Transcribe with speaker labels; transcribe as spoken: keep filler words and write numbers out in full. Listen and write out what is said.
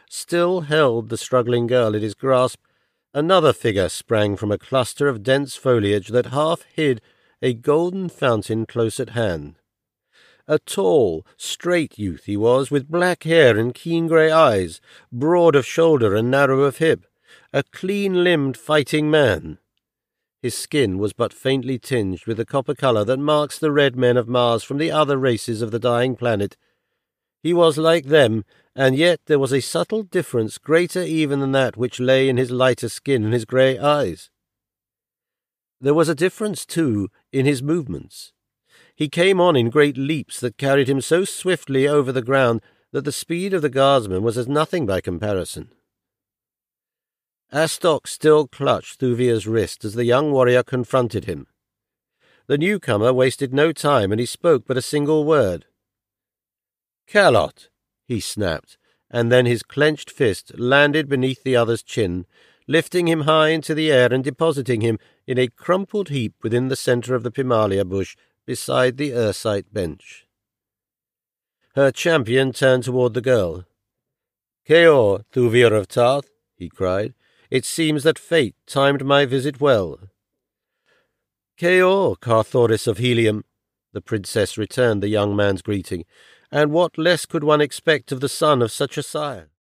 Speaker 1: still held the struggling girl in his grasp, another figure sprang from a cluster of dense foliage that half hid a golden fountain close at hand. A tall, straight youth he was, with black hair and keen grey eyes, broad of shoulder and narrow of hip, a clean-limbed fighting man. His skin was but faintly tinged with the copper colour that marks the red men of Mars from the other races of the dying planet. He was like them, and yet there was a subtle difference greater even than that which lay in his lighter skin and his grey eyes. There was a difference, too, in his movements. He came on in great leaps that carried him so swiftly over the ground that the speed of the guardsman was as nothing by comparison. Astok still clutched Thuvir's wrist as the young warrior confronted him. The newcomer wasted no time, and he spoke but a single word. "Kalot," he snapped, and then his clenched fist landed beneath the other's chin, lifting him high into the air and depositing him in a crumpled heap within the centre of the Pimalia bush beside the Ursite bench. Her champion turned toward the girl. "Keor, Thuvir of Tarth," he cried. "It seems that fate timed my visit well." "Keor, Carthoris of Helium," the princess returned the young man's greeting, "and what less could one expect of the son of such a sire?"